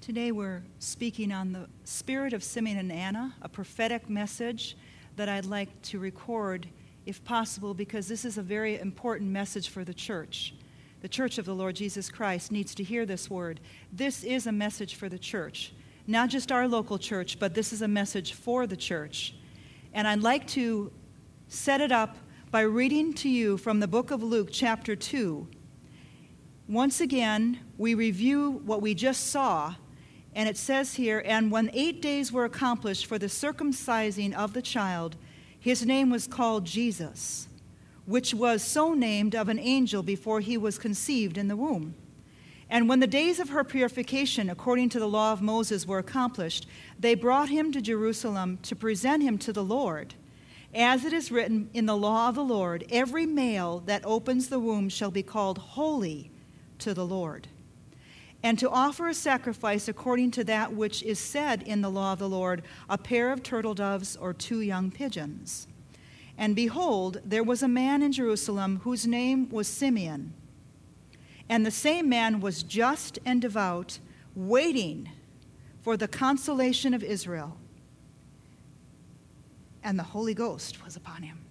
Today we're speaking on the spirit of Simeon and Anna, a prophetic message that I'd like to record if possible, because this is a very important message for the church. The church of the Lord Jesus Christ needs to hear this word. This is a message for the church, not just our local church, but this is a message for the church. And I'd like to set it up by reading to you from the book of Luke, chapter 2. Once again, we review what we just saw. And it says here, and when 8 days were accomplished for the circumcising of the child, his name was called Jesus, which was so named of an angel before he was conceived in the womb. And when the days of her purification, according to the law of Moses, were accomplished, they brought him to Jerusalem to present him to the Lord. As it is written in the law of the Lord, every male that opens the womb shall be called holy to the Lord. And to offer a sacrifice according to that which is said in the law of the Lord, a pair of turtle doves or 2 young pigeons. And behold, there was a man in Jerusalem whose name was Simeon. And the same man was just and devout, waiting for the consolation of Israel. And the Holy Ghost was upon him.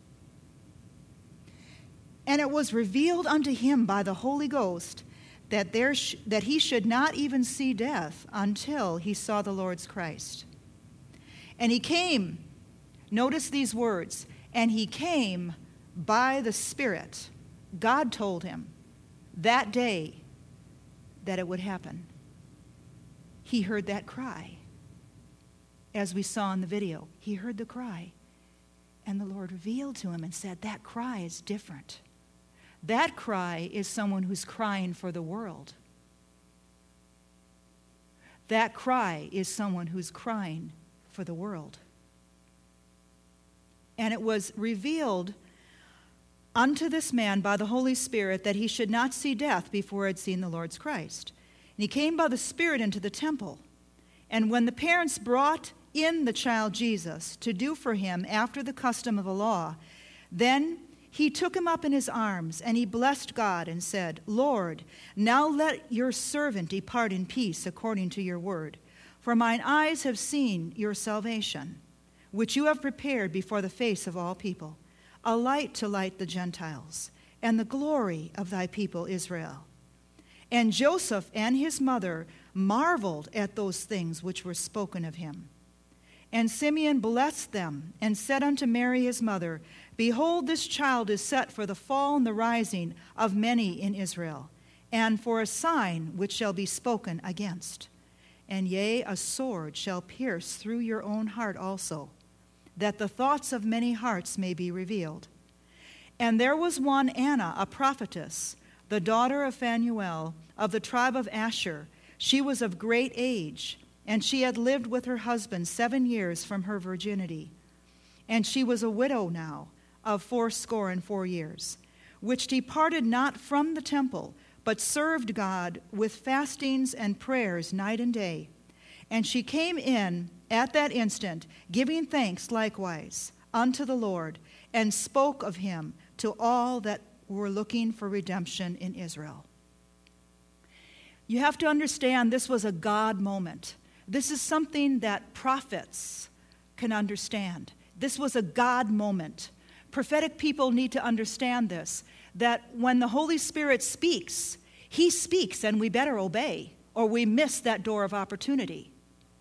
And it was revealed unto him by the Holy Ghost that he should not even see death until he saw the Lord's Christ. And he came, notice these words, and he came by the Spirit. God told him that day that it would happen. He heard that cry. As we saw in the video, he heard the cry. And the Lord revealed to him and said, that cry is different. That cry is someone who's crying for the world. That cry is someone who's crying for the world. And it was revealed unto this man by the Holy Spirit that he should not see death before he had seen the Lord's Christ. And he came by the Spirit into the temple. And when the parents brought in the child Jesus to do for him after the custom of the law, then he took him up in his arms, and he blessed God and said, Lord, now let your servant depart in peace according to your word. For mine eyes have seen your salvation, which you have prepared before the face of all people, a light to light the Gentiles, and the glory of thy people Israel. And Joseph and his mother marveled at those things which were spoken of him. And Simeon blessed them, and said unto Mary his mother, Behold, this child is set for the fall and the rising of many in Israel, and for a sign which shall be spoken against. And yea, a sword shall pierce through your own heart also, that the thoughts of many hearts may be revealed. And there was one Anna, a prophetess, the daughter of Phanuel, of the tribe of Asher. She was of great age, and she had lived with her husband 7 years from her virginity. And she was a widow now of 84 years, which departed not from the temple, but served God with fastings and prayers night and day. And she came in at that instant, giving thanks likewise unto the Lord, and spoke of him to all that were looking for redemption in Israel. You have to understand this was a God moment. This is something that prophets can understand. This was a God moment. Prophetic people need to understand this, that when the Holy Spirit speaks, he speaks and we better obey, or we miss that door of opportunity.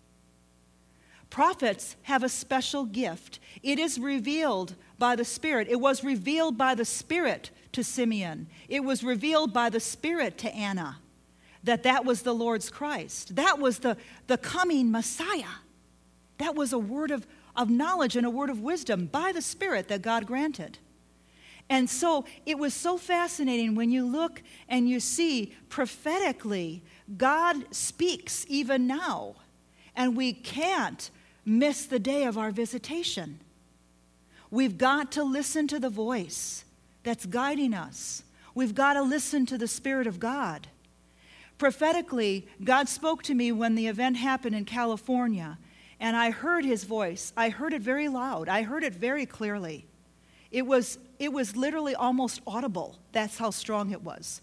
Prophets have a special gift. It is revealed by the Spirit. It was revealed by the Spirit to Simeon. It was revealed by the Spirit to Anna, that was the Lord's Christ. That was the coming Messiah. That was a word of knowledge and a word of wisdom by the Spirit that God granted. And so it was so fascinating when you look and you see prophetically, God speaks even now. And we can't miss the day of our visitation. We've got to listen to the voice that's guiding us. We've got to listen to the Spirit of God. Prophetically, God spoke to me when the event happened in California, and I heard his voice. I heard it very loud. I heard it very clearly. It was literally almost audible. That's how strong it was.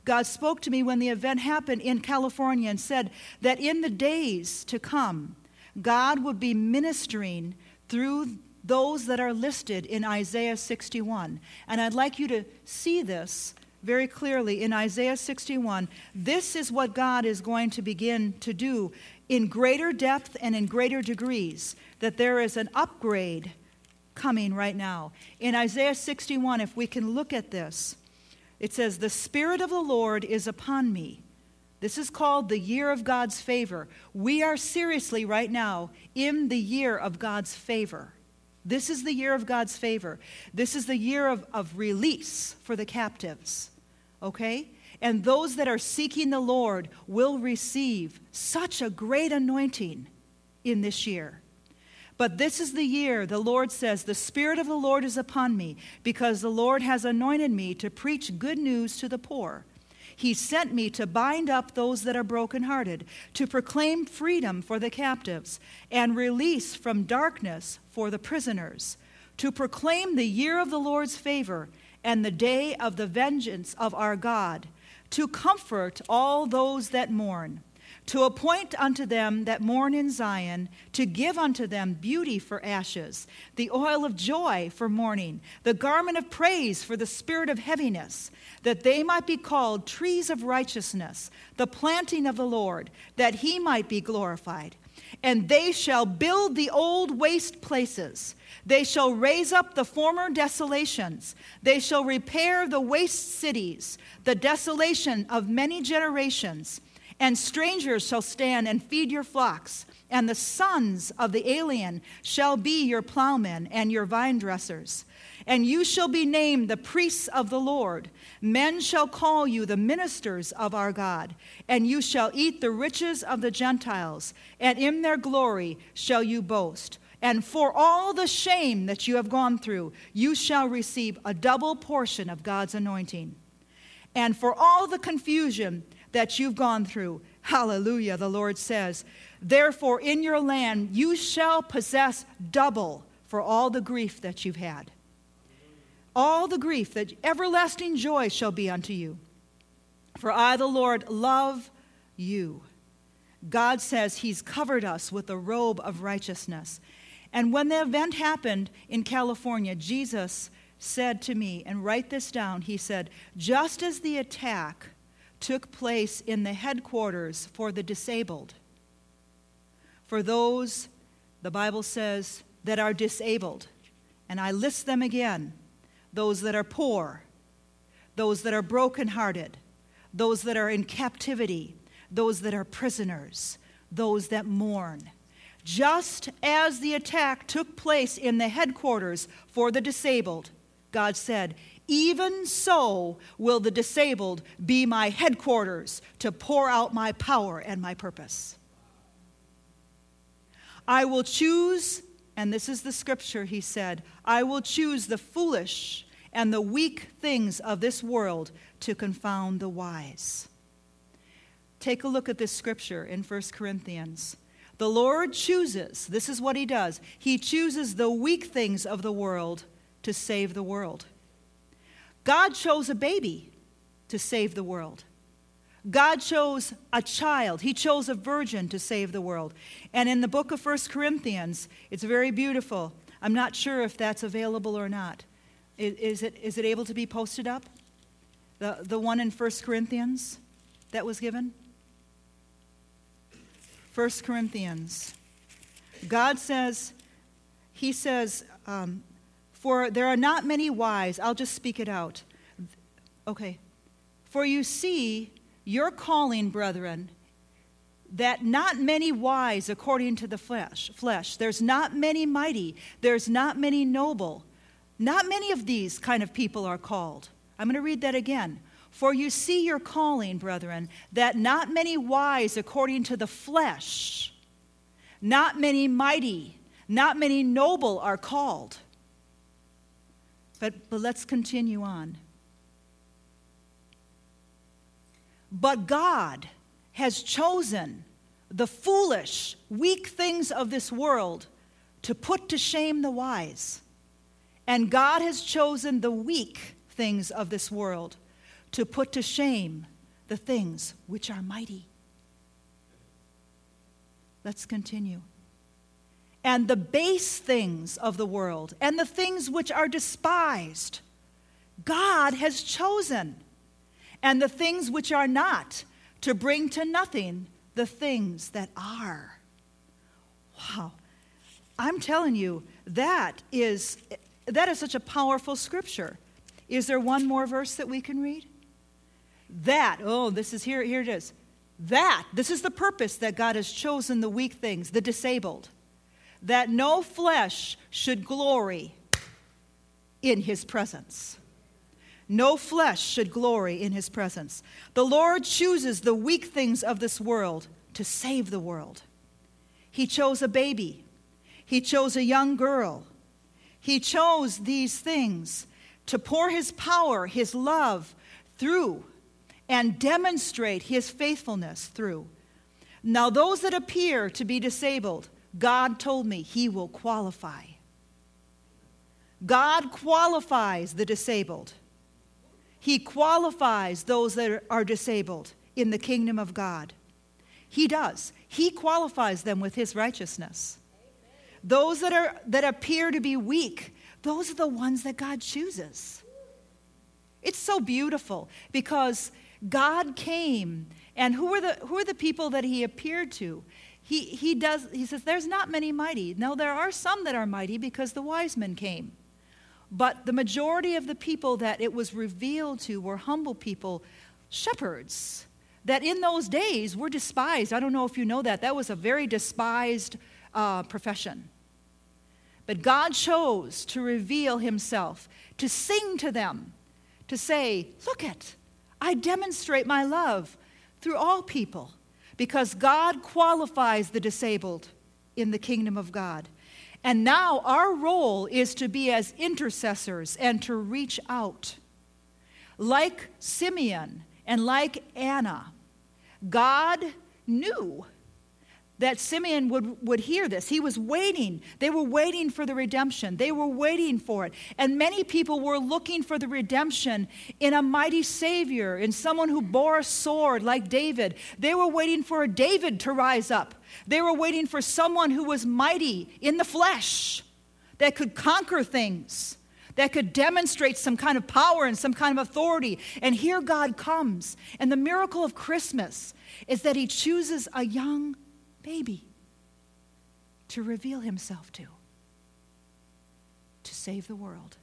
God spoke to me when the event happened in California and said that in the days to come, God would be ministering through those that are listed in Isaiah 61. And I'd like you to see this very clearly in Isaiah 61. This is what God is going to begin to do in greater depth and in greater degrees, that there is an upgrade coming right now. In Isaiah 61, if we can look at this, it says, "The Spirit of the Lord is upon me." This is called the year of God's favor. We are seriously right now in the year of God's favor. This is the year of God's favor. This is the year of release for the captives. Okay? And those that are seeking the Lord will receive such a great anointing in this year. But this is the year, the Lord says, "The Spirit of the Lord is upon me, because the Lord has anointed me to preach good news to the poor. He sent me to bind up those that are brokenhearted, to proclaim freedom for the captives, and release from darkness for the prisoners, to proclaim the year of the Lord's favor and the day of the vengeance of our God, to comfort all those that mourn, to appoint unto them that mourn in Zion, to give unto them beauty for ashes, the oil of joy for mourning, the garment of praise for the spirit of heaviness, that they might be called trees of righteousness, the planting of the Lord, that he might be glorified. And they shall build the old waste places. They shall raise up the former desolations. They shall repair the waste cities, the desolation of many generations. And strangers shall stand and feed your flocks, and the sons of the alien shall be your plowmen and your vine dressers. And you shall be named the priests of the Lord. Men shall call you the ministers of our God. And you shall eat the riches of the Gentiles, and in their glory shall you boast. And for all the shame that you have gone through, you shall receive a double portion of God's anointing. And for all the confusion that you've gone through, hallelujah, the Lord says, therefore in your land you shall possess double for all the grief that you've had. All the grief, that everlasting joy shall be unto you. For I, the Lord, love you. God says he's covered us with a robe of righteousness. And when the event happened in California, Jesus said to me, and write this down, he said, just as the attack took place in the headquarters for the disabled, for those, the Bible says, that are disabled, and I list them again, those that are poor, those that are brokenhearted, those that are in captivity, those that are prisoners, those that mourn. Just as the attack took place in the headquarters for the disabled, God said, even so will the disabled be my headquarters to pour out my power and my purpose. I will choose, and this is the scripture, he said, I will choose the foolish and the weak things of this world to confound the wise. Take a look at this scripture in 1 Corinthians. The Lord chooses, this is what he does, he chooses the weak things of the world to save the world. God chose a baby to save the world. God chose a child. He chose a virgin to save the world. And in the book of 1 Corinthians, it's very beautiful. I'm not sure if that's available or not. Is it able to be posted up? The one in 1 Corinthians that was given? 1 Corinthians. God says, he says, for there are not many wise. I'll just speak it out. Okay. For you see your calling, brethren, that not many wise according to the flesh. There's not many mighty. There's not many noble. Not many of these kind of people are called. I'm going to read that again. For you see your calling, brethren, that not many wise according to the flesh, not many mighty, not many noble are called. But let's continue on. But God has chosen the foolish, weak things of this world to put to shame the wise. And God has chosen the weak things of this world to put to shame the things which are mighty. Let's continue. And the base things of the world, and the things which are despised, God has chosen, and the things which are not, to bring to nothing the things that are. Wow. I'm telling you, that is such a powerful scripture. Is there one more verse that we can read? This is here it is. This is the purpose that God has chosen the weak things, the disabled, that no flesh should glory in his presence. No flesh should glory in his presence. The Lord chooses the weak things of this world to save the world. He chose a baby. He chose a young girl. He chose these things to pour his power, his love through, and demonstrate his faithfulness through. Now, those that appear to be disabled, God told me he will qualify. God qualifies the disabled. He qualifies those that are disabled in the kingdom of God. He does. He qualifies them with his righteousness. Those that appear to be weak, those are the ones that God chooses. It's so beautiful because God came, and who are the people that he appeared to? He says there's not many mighty. No, there are some that are mighty because the wise men came. But the majority of the people that it was revealed to were humble people, shepherds, that in those days were despised. I don't know if you know that. That was a very despised profession. But God chose to reveal himself, to sing to them, to say, look I demonstrate my love through all people, because God qualifies the disabled in the kingdom of God. And now our role is to be as intercessors and to reach out. Like Simeon and like Anna, God knew that Simeon would hear this. He was waiting. They were waiting for the redemption. They were waiting for it. And many people were looking for the redemption in a mighty Savior, in someone who bore a sword like David. They were waiting for a David to rise up. They were waiting for someone who was mighty in the flesh, that could conquer things, that could demonstrate some kind of power and some kind of authority. And here God comes. And the miracle of Christmas is that he chooses a young baby to reveal himself to save the world.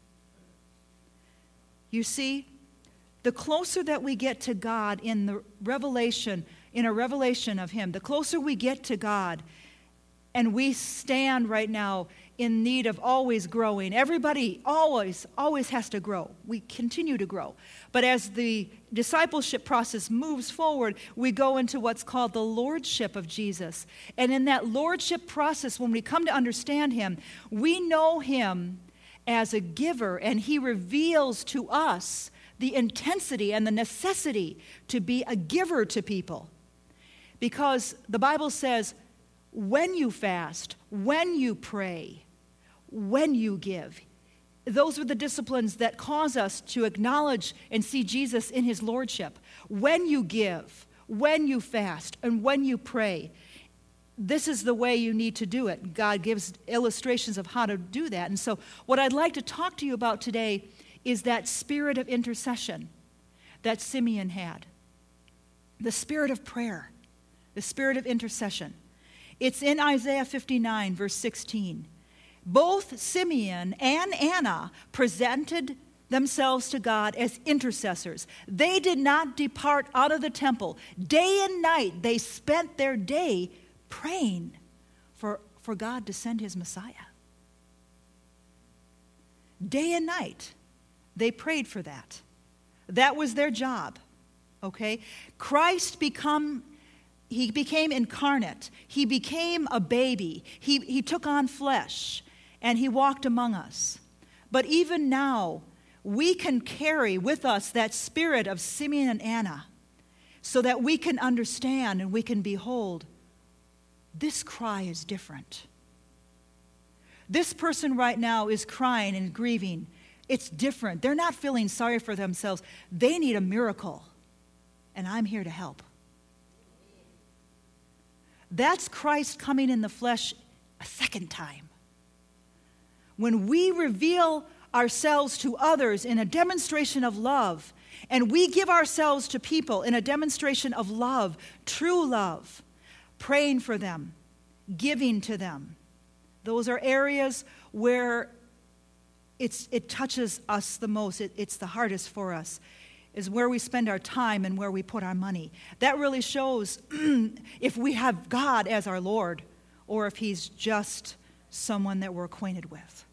You see, the closer that we get to God in a revelation of him, the closer we get to God, and we stand right now in need of always growing. Everybody always has to grow. We continue to grow. But as the discipleship process moves forward, we go into what's called the lordship of Jesus. And in that lordship process, when we come to understand him, we know him as a giver, and he reveals to us the intensity and the necessity to be a giver to people. Because the Bible says, when you fast, when you pray, when you give, those are the disciplines that cause us to acknowledge and see Jesus in his lordship. When you give, when you fast, and when you pray, this is the way you need to do it. God gives illustrations of how to do that. And so what I'd like to talk to you about today is that spirit of intercession that Simeon had. The spirit of prayer, the spirit of intercession. It's in Isaiah 59, verse 16. Both Simeon and Anna presented themselves to God as intercessors. They did not depart out of the temple. Day and night, they spent their day praying for God to send his Messiah. Day and night, they prayed for that. That was their job, okay? Christ became incarnate. He became a baby. He took on flesh, and he walked among us. But even now, we can carry with us that spirit of Simeon and Anna so that we can understand and we can behold, this cry is different. This person right now is crying and grieving. It's different. They're not feeling sorry for themselves. They need a miracle. and I'm here to help. That's Christ coming in the flesh a second time. When we reveal ourselves to others in a demonstration of love, and we give ourselves to people in a demonstration of love, true love, praying for them, giving to them. Those are areas where it touches us the most. It's the hardest for us, is where we spend our time and where we put our money. That really shows if we have God as our Lord or if he's just someone that we're acquainted with.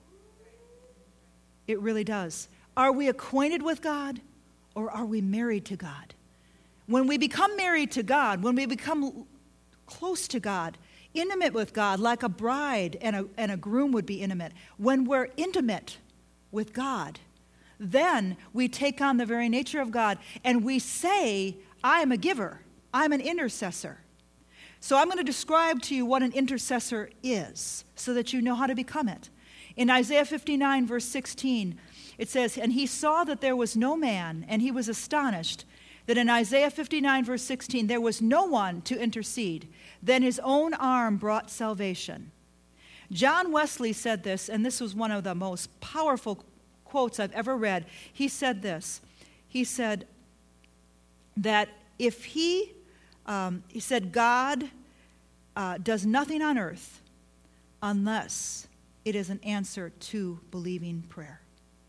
It really does. Are we acquainted with God or are we married to God? When we become married to God, when we become close to God, intimate with God, like a bride and a groom would be intimate, when we're intimate with God, then we take on the very nature of God and we say, I am a giver. I'm an intercessor. So I'm going to describe to you what an intercessor is so that you know how to become it. In Isaiah 59, verse 16, it says, and he saw that there was no man, and he was astonished that in Isaiah 59, verse 16, there was no one to intercede. Then his own arm brought salvation. John Wesley said this, and this was one of the most powerful quotes I've ever read. He said this. He said that if he said, God does nothing on earth unless it is an answer to believing prayer.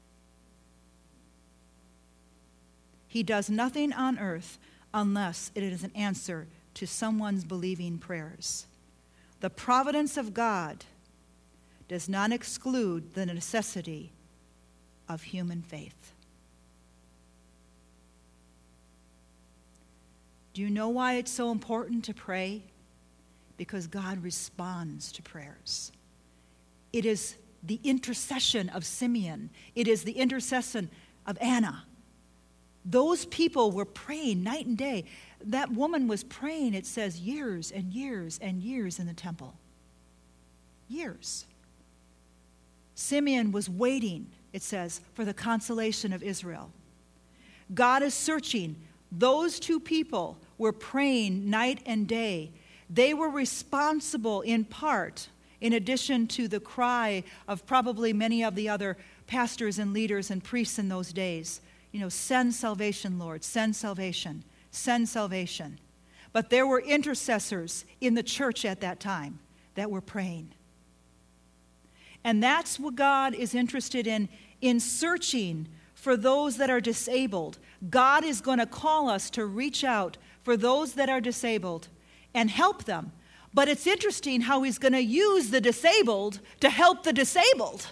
He does nothing on earth unless it is an answer to someone's believing prayers. The providence of God does not exclude the necessity of human faith. Do you know why it's so important to pray? Because God responds to prayers. It is the intercession of Simeon. It is the intercession of Anna. Those people were praying night and day. That woman was praying, it says, years and years and years in the temple. Years. Simeon was waiting, it says, for the consolation of Israel. God is searching. Those two people were praying night and day. They were responsible in part, in addition to the cry of probably many of the other pastors and leaders and priests in those days. Send salvation, Lord, send salvation, send salvation. But there were intercessors in the church at that time that were praying. And that's what God is interested in searching for those that are disabled. God is going to call us to reach out for those that are disabled and help them. But it's interesting how he's going to use the disabled to help the disabled.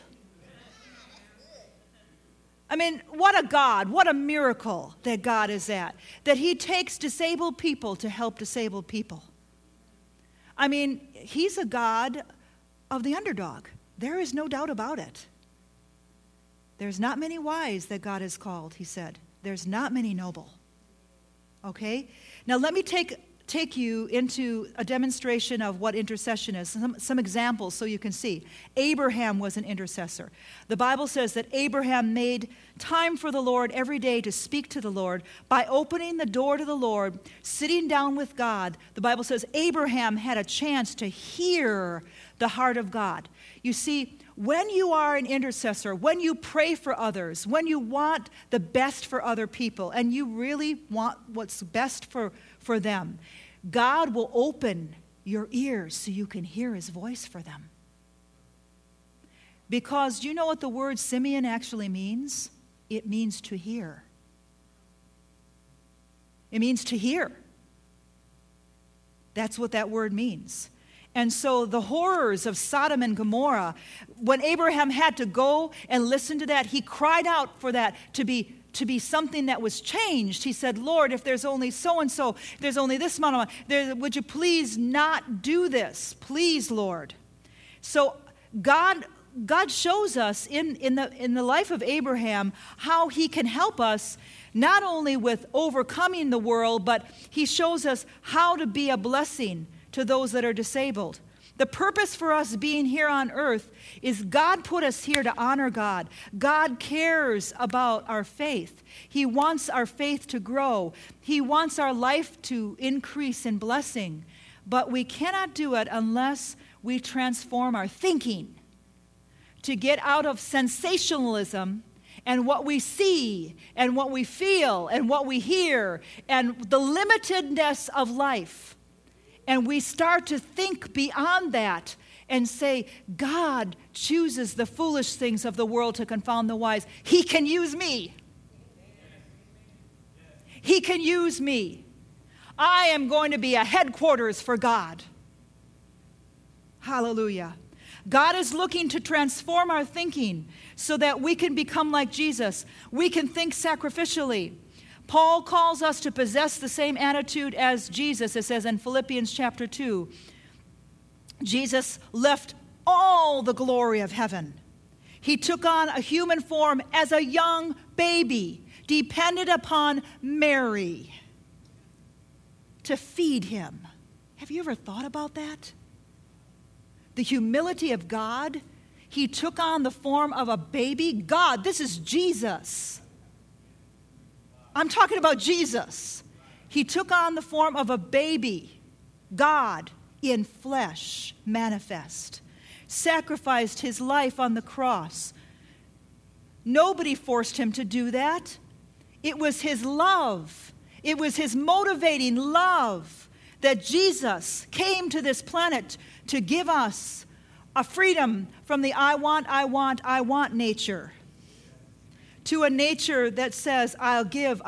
I mean, what a God, what a miracle that God is at, that he takes disabled people to help disabled people. I mean, he's a God of the underdog. There is no doubt about it. There's not many wise that God has called, he said. There's not many noble. Okay? Now let me take you into a demonstration of what intercession is, some examples so you can see. Abraham was an intercessor. The Bible says that Abraham made time for the Lord every day to speak to the Lord by opening the door to the Lord, sitting down with God. The Bible says Abraham had a chance to hear the heart of God. You see, when you are an intercessor, when you pray for others, when you want the best for other people, and you really want what's best for them, God will open your ears so you can hear his voice for them. Because do you know what the word Simeon actually means? It means to hear. It means to hear. That's what that word means. And so the horrors of Sodom and Gomorrah, when Abraham had to go and listen to that, he cried out for that to be something that was changed. He said, Lord, if there's only so-and-so, if there's only this amount would you please not do this? Please, Lord. So God shows us in the life of Abraham how he can help us not only with overcoming the world, but he shows us how to be a blessing to those that are disabled. The purpose for us being here on earth is God put us here to honor God. God cares about our faith. He wants our faith to grow. He wants our life to increase in blessing. But we cannot do it unless we transform our thinking to get out of sensationalism and what we see and what we feel and what we hear and the limitedness of life. And we start to think beyond that and say, God chooses the foolish things of the world to confound the wise. He can use me. He can use me. I am going to be a headquarters for God. Hallelujah. God is looking to transform our thinking so that we can become like Jesus. We can think sacrificially. Paul calls us to possess the same attitude as Jesus. It says in Philippians chapter 2, Jesus left all the glory of heaven. He took on a human form as a young baby, depended upon Mary to feed him. Have you ever thought about that? The humility of God. He took on the form of a baby. God, this is Jesus. I'm talking about Jesus. He took on the form of a baby, God in flesh manifest, sacrificed his life on the cross. Nobody forced him to do that. It was his love. It was his motivating love that Jesus came to this planet to give us a freedom from the I want nature to a nature that says, I'll give.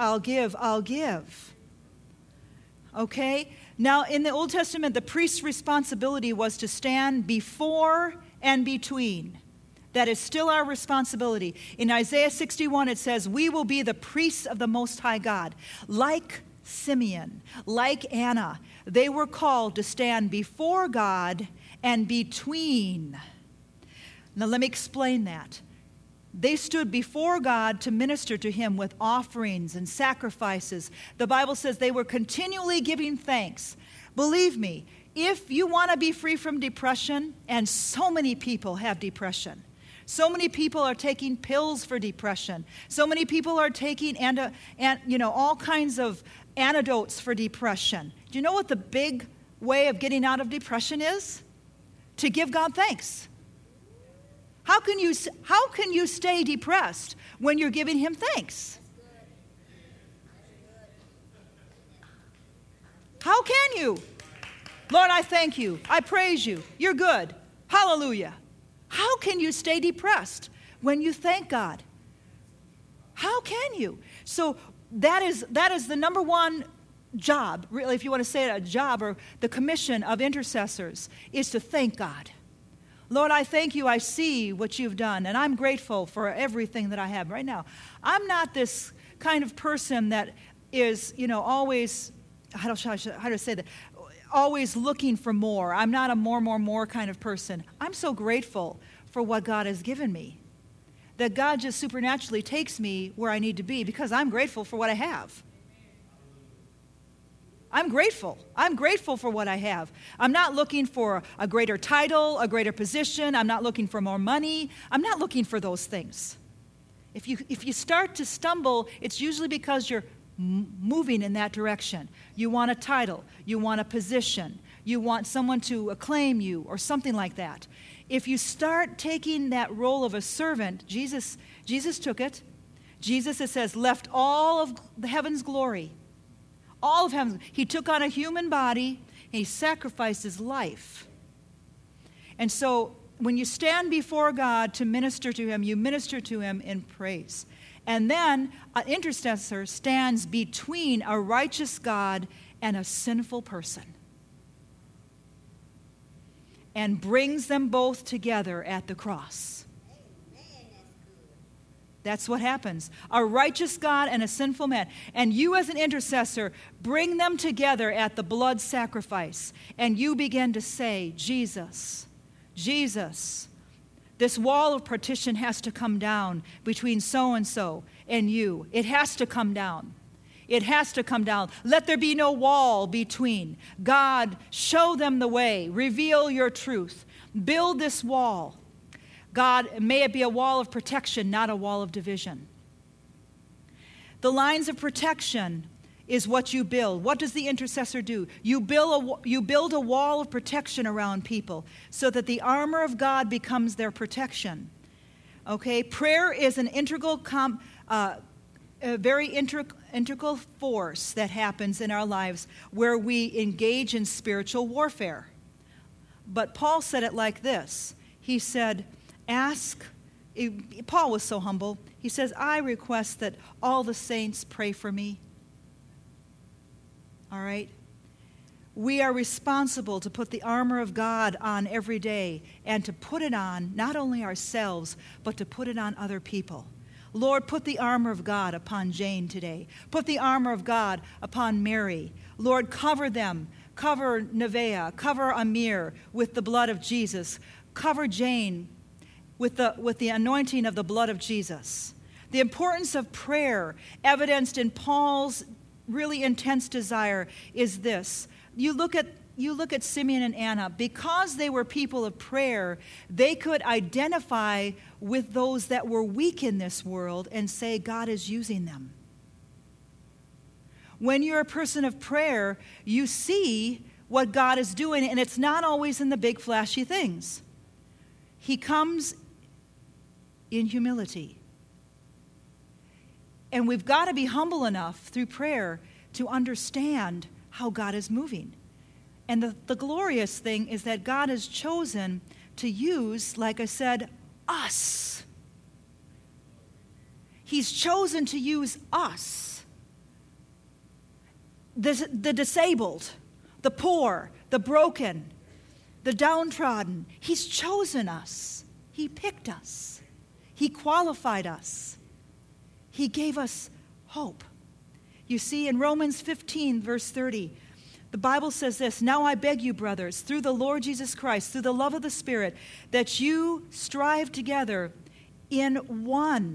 Okay? Now, in the Old Testament, the priest's responsibility was to stand before and between. That is still our responsibility. In Isaiah 61, it says, we will be the priests of the Most High God. Like Simeon, like Anna, they were called to stand before God and between. Now, let me explain that. They stood before God to minister to him with offerings and sacrifices. The Bible says they were continually giving thanks. Believe me, if you want to be free from depression, and so many people have depression, so many people are taking pills for depression, so many people are taking all kinds of antidotes for depression. Do you know what the big way of getting out of depression is? To give God thanks. How can you stay depressed when you're giving him thanks? How can you? Lord, I thank you. I praise you. You're good. Hallelujah. How can you stay depressed when you thank God? How can you? So that is the number one job, really, if you want to say it, a job or the commission of intercessors, is to thank God. Lord, I thank you. I see what you've done, and I'm grateful for everything that I have right now. I'm not this kind of person that is, always, how to say that, always looking for more. I'm not a more kind of person. I'm so grateful for what God has given me, that God just supernaturally takes me where I need to be because I'm grateful for what I have. I'm grateful. I'm grateful for what I have. I'm not looking for a greater title, a greater position. I'm not looking for more money. I'm not looking for those things. If you start to stumble, it's usually because you're moving in that direction. You want a title. You want a position. You want someone to acclaim you or something like that. If you start taking that role of a servant, Jesus took it. Jesus, it says, left all of the heaven's glory. All of heaven. He took on a human body, and he sacrificed his life. And so when you stand before God to minister to him, you minister to him in praise. And then an intercessor stands between a righteous God and a sinful person and brings them both together at the cross. That's what happens. A righteous God and a sinful man. And you as an intercessor bring them together at the blood sacrifice. And you begin to say, Jesus, Jesus, this wall of partition has to come down between so-and-so and you. It has to come down. It has to come down. Let there be no wall between. God, show them the way. Reveal your truth. Build this wall. God, may it be a wall of protection, not a wall of division. The lines of protection is what you build. What does the intercessor do? You build a wall of protection around people so that the armor of God becomes their protection. Okay? Prayer is an very integral force that happens in our lives where we engage in spiritual warfare. But Paul said it like this. He said, Paul was so humble. He says, I request that all the saints pray for me. All right? We are responsible to put the armor of God on every day and to put it on not only ourselves, but to put it on other people. Lord, put the armor of God upon Jane today. Put the armor of God upon Mary. Lord, cover them. Cover Nevaeh. Cover Amir with the blood of Jesus. Cover Jane with the anointing of the blood of Jesus. The importance of prayer, evidenced in Paul's really intense desire, is this. You look at Simeon and Anna. Because they were people of prayer, they could identify with those that were weak in this world and say, God is using them. When you're a person of prayer, you see what God is doing, and it's not always in the big flashy things. He comes in humility. And we've got to be humble enough through prayer to understand how God is moving. And the glorious thing is that God has chosen to use, like I said, us. He's chosen to use us. The disabled, the poor, the broken, the downtrodden. He's chosen us. He picked us. He qualified us. He gave us hope. You see, in Romans 15, verse 30, the Bible says this, now I beg you, brothers, through the Lord Jesus Christ, through the love of the Spirit, that you strive together in one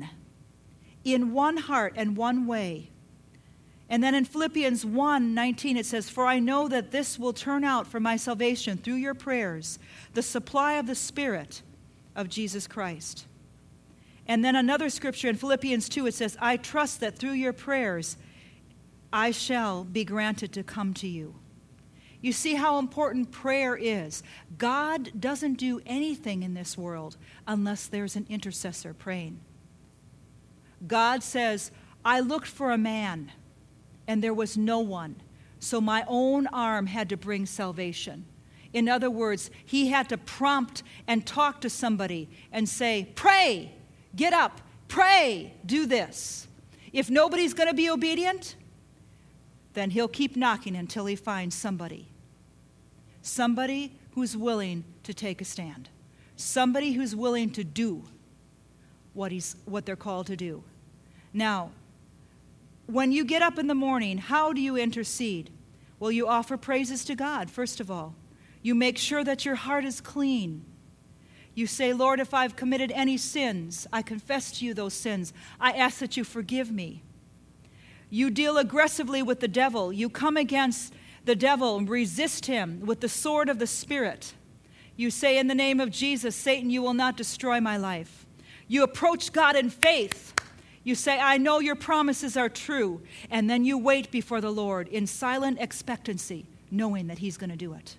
heart and one way. And then in Philippians 1:19 it says, for I know that this will turn out for my salvation through your prayers, the supply of the Spirit of Jesus Christ. And then another scripture in Philippians 2, it says, I trust that through your prayers I shall be granted to come to you. You see how important prayer is. God doesn't do anything in this world unless there's an intercessor praying. God says, I looked for a man, and there was no one, so my own arm had to bring salvation. In other words, he had to prompt and talk to somebody and say, pray, get up, pray, do this. If nobody's going to be obedient, then he'll keep knocking until he finds somebody. Somebody who's willing to take a stand. Somebody who's willing to do what they're called to do. Now, when you get up in the morning, how do you intercede? Well, you offer praises to God, first of all. You make sure that your heart is clean. You say, Lord, if I've committed any sins, I confess to you those sins. I ask that you forgive me. You deal aggressively with the devil. You come against the devil and resist him with the sword of the Spirit. You say, in the name of Jesus, Satan, you will not destroy my life. You approach God in faith. You say, I know your promises are true. And then you wait before the Lord in silent expectancy, knowing that he's going to do it.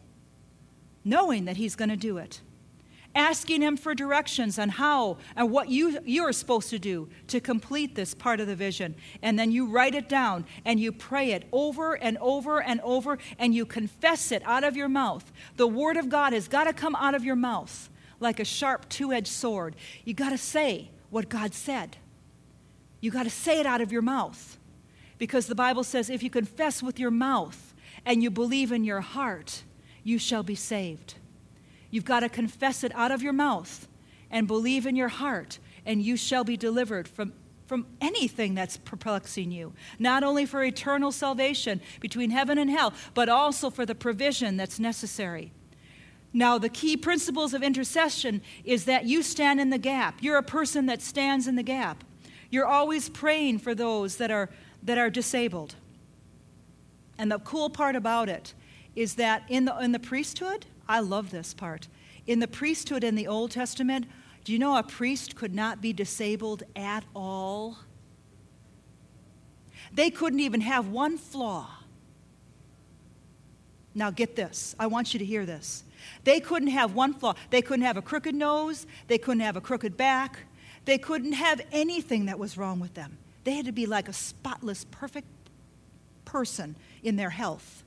Knowing that he's going to do it. Asking him for directions on how and what you are supposed to do to complete this part of the vision. And then you write it down and you pray it over and over and over and you confess it out of your mouth. The word of God has got to come out of your mouth like a sharp two-edged sword. You got to say what God said. You got to say it out of your mouth. Because the Bible says if you confess with your mouth and you believe in your heart, you shall be saved. You've got to confess it out of your mouth and believe in your heart, and you shall be delivered from anything that's perplexing you. Not only for eternal salvation between heaven and hell, but also for the provision that's necessary. Now, the key principles of intercession is that you stand in the gap. You're a person that stands in the gap. You're always praying for those that are that are disabled. And the cool part about it is that in the priesthood, I love this part. In the priesthood in the Old Testament, do you know a priest could not be disabled at all? They couldn't even have one flaw. Now get this. I want you to hear this. They couldn't have one flaw. They couldn't have a crooked nose. They couldn't have a crooked back. They couldn't have anything that was wrong with them. They had to be like a spotless, perfect person in their health.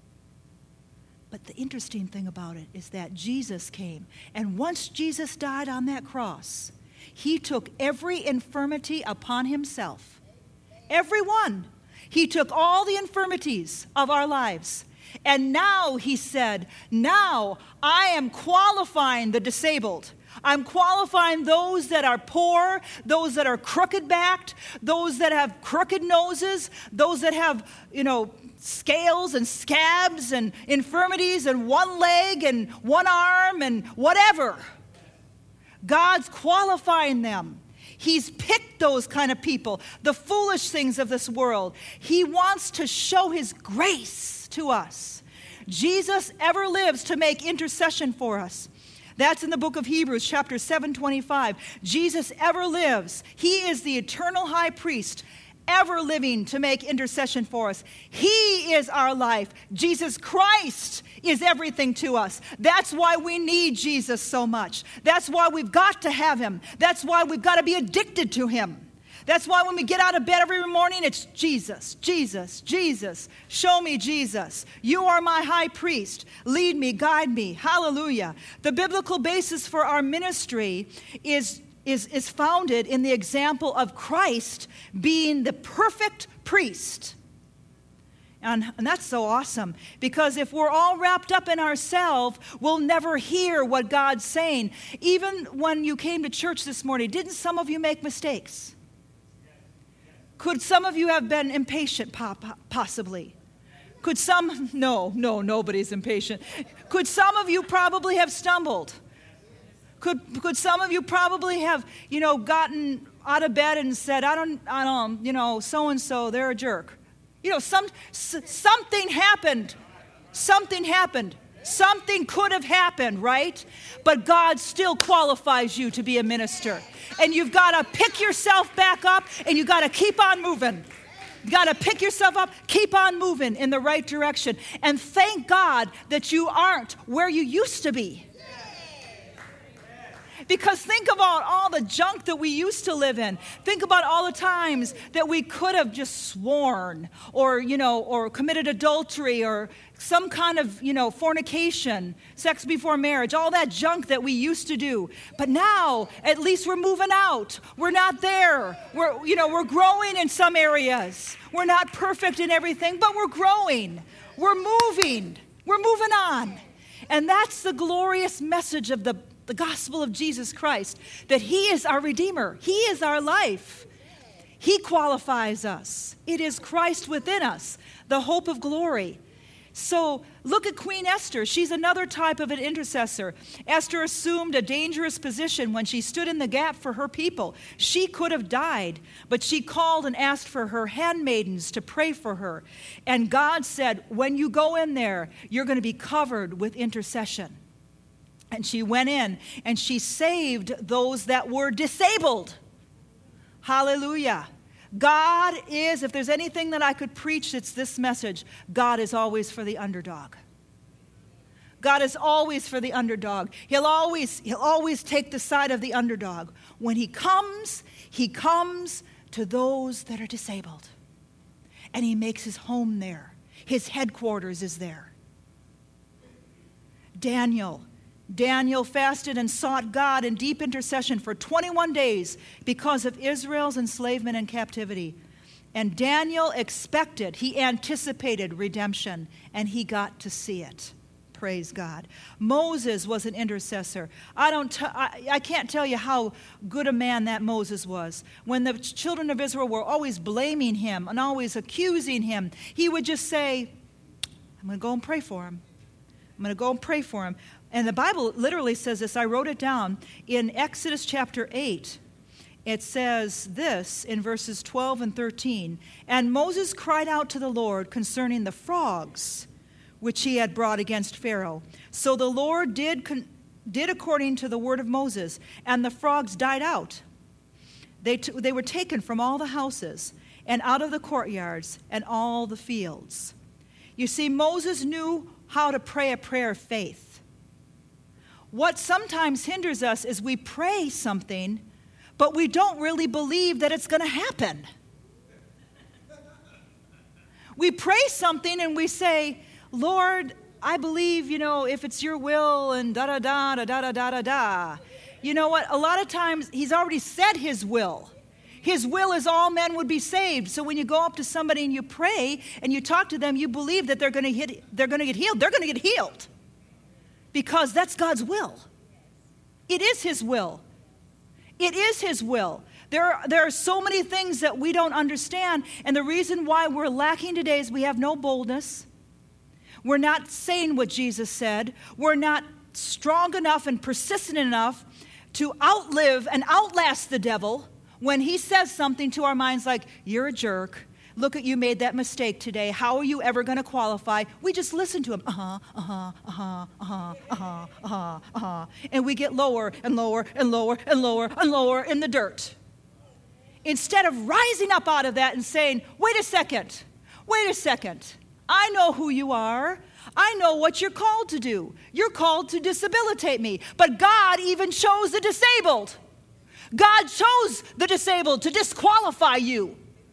But the interesting thing about it is that Jesus came, and once Jesus died on that cross, he took every infirmity upon himself. Every one. He took all the infirmities of our lives. And now, he said, now I am qualifying the disabled. I'm qualifying those that are poor, those that are crooked-backed, those that have crooked noses, those that have, scales and scabs and infirmities and one leg and one arm and whatever. God's qualifying them. He's picked those kind of people, the foolish things of this world. He wants to show his grace to us. Jesus ever lives to make intercession for us. That's in the book of Hebrews, chapter 7:25. Jesus ever lives. He is the eternal high priest, ever living to make intercession for us. He is our life. Jesus Christ is everything to us. That's why we need Jesus so much. That's why we've got to have him. That's why we've got to be addicted to him. That's why when we get out of bed every morning, it's Jesus, Jesus, Jesus. Show me Jesus. You are my high priest. Lead me, guide me. Hallelujah. The biblical basis for our ministry is founded in the example of Christ being the perfect priest. And that's so awesome, because if we're all wrapped up in ourselves, we'll never hear what God's saying. Even when you came to church this morning, didn't some of you make mistakes? Could some of you have been impatient, possibly? Could some? No, nobody's impatient. Could some of you probably have stumbled? Could some of you probably have, gotten out of bed and said, I don't, so-and-so, they're a jerk. Something happened. Something happened. Something could have happened, right? But God still qualifies you to be a minister. And you've got to pick yourself back up, and you've got to keep on moving. You've got to pick yourself up, keep on moving in the right direction. And thank God that you aren't where you used to be. Because think about all the junk that we used to live in. Think about all the times that we could have just sworn or committed adultery or some kind of, fornication, sex before marriage, all that junk that we used to do. But now, at least we're moving out. We're not there. We're growing in some areas. We're not perfect in everything, but we're growing. We're moving. We're moving on. And that's the glorious message of the gospel of Jesus Christ, that he is our Redeemer. He is our life. He qualifies us. It is Christ within us, the hope of glory. So look at Queen Esther. She's another type of an intercessor. Esther assumed a dangerous position when she stood in the gap for her people. She could have died, but she called and asked for her handmaidens to pray for her. And God said, when you go in there, you're going to be covered with intercession. And she went in and she saved those that were disabled. Hallelujah. God is, if there's anything that I could preach, it's this message. God is always for the underdog. God is always for the underdog. He'll always take the side of the underdog. When he comes to those that are disabled. And he makes his home there. His headquarters is there. Daniel fasted and sought God in deep intercession for 21 days because of Israel's enslavement and captivity. And Daniel expected, he anticipated redemption, and he got to see it. Praise God. Moses was an intercessor. I can't tell you how good a man that Moses was. When the children of Israel were always blaming him and always accusing him, he would just say, I'm going to go and pray for him. I'm going to go and pray for him. And the Bible literally says this. I wrote it down in Exodus chapter 8. it says this in verses 12 and 13. And Moses cried out to the Lord concerning the frogs which he had brought against Pharaoh. So the Lord did according to the word of Moses, and the frogs died out. They were taken from all the houses and out of the courtyards and all the fields. You see, Moses knew how to pray a prayer of faith. What sometimes hinders us is we pray something, but we don't really believe that it's going to happen. We pray something and we say, Lord, I believe, if it's your will and da-da-da-da-da-da-da-da. You know what? A lot of times he's already said his will. His will is all men would be saved. So when you go up to somebody and you pray and you talk to them, you believe that they're going to get healed. They're going to get healed because that's God's will. It is his will. It is his will. There are so many things that we don't understand, and the reason why we're lacking today is we have no boldness. We're not saying what Jesus said. We're not strong enough and persistent enough to outlive and outlast the devil when he says something to our minds like, you're a jerk. Look at you made that mistake today. How are you ever going to qualify? We just listen to him. And we get lower and lower and lower and lower and lower in the dirt. Instead of rising up out of that and saying, wait a second. I know who you are. I know what you're called to do. You're called to disabilitate me. But God even chose the disabled. God chose the disabled to disqualify you.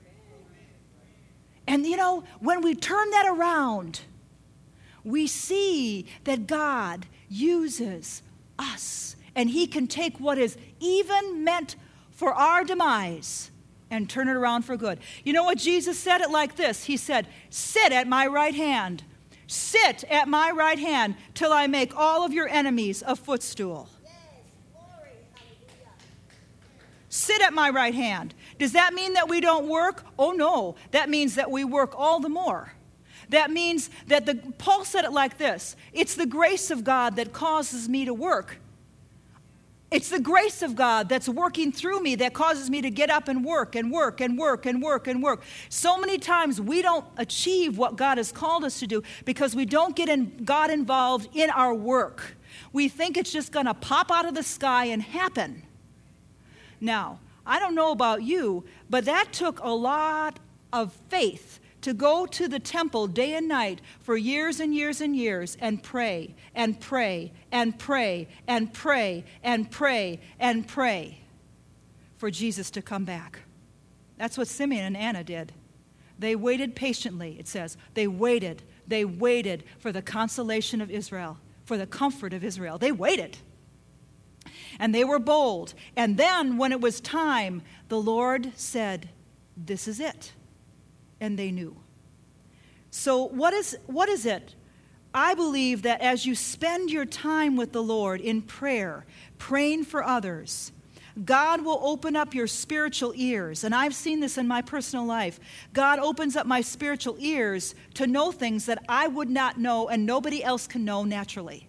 And when we turn that around, we see that God uses us. And he can take what is even meant for our demise and turn it around for good. You know what? Jesus said it like this. He said, sit at my right hand. Sit at my right hand till I make all of your enemies a footstool. Yes, glory, hallelujah. Sit at my right hand. Does that mean that we don't work? Oh, no. That means that we work all the more. That means that Paul said it like this. It's the grace of God that causes me to work. It's the grace of God that's working through me that causes me to get up and work and work and work and work and work. So many times we don't achieve what God has called us to do because we don't get God involved in our work. We think it's just going to pop out of the sky and happen. Now, I don't know about you, but that took a lot of faith to go to the temple day and night for years and years and years and pray and pray and pray and pray and pray and pray for Jesus to come back. That's what Simeon and Anna did. They waited patiently, it says. They waited for the consolation of Israel, for the comfort of Israel. They waited. And they were bold. And then when it was time, the Lord said, this is it. And they knew. So what is it? I believe that as you spend your time with the Lord in prayer, praying for others, God will open up your spiritual ears. And I've seen this in my personal life. God opens up my spiritual ears to know things that I would not know and nobody else can know naturally.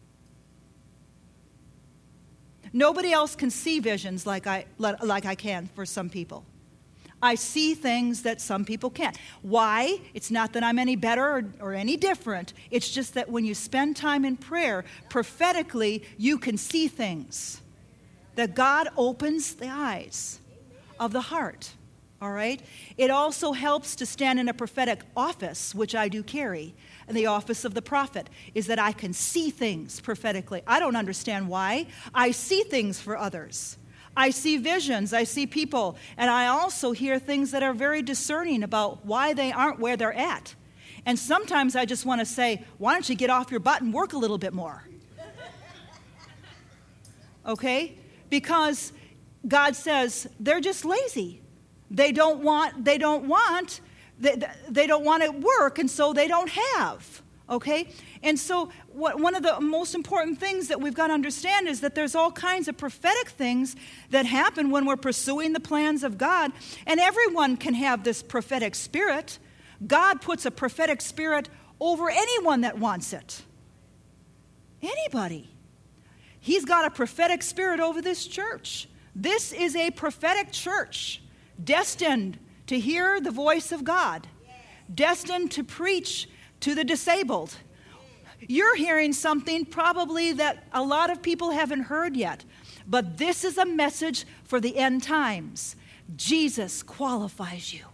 Nobody else can see visions like I can for some people. I see things that some people can't. Why? It's not that I'm any better or any different. It's just that when you spend time in prayer, prophetically, you can see things. That God opens the eyes of the heart. All right? It also helps to stand in a prophetic office, which I do carry, and the office of the prophet, is that I can see things prophetically. I don't understand why. I see things for others. I see visions, I see people, and I also hear things that are very discerning about why they aren't where they're at. And sometimes I just want to say, why don't you get off your butt and work a little bit more? Okay? Because God says they're just lazy. They don't want to work, and so they don't have. Okay? And so one of the most important things that we've got to understand is that there's all kinds of prophetic things that happen when we're pursuing the plans of God. And everyone can have this prophetic spirit. God puts a prophetic spirit over anyone that wants it. Anybody. He's got a prophetic spirit over this church. This is a prophetic church destined to hear the voice of God, destined to preach to the disabled. You're hearing something probably that a lot of people haven't heard yet, but this is a message for the end times. Jesus qualifies you.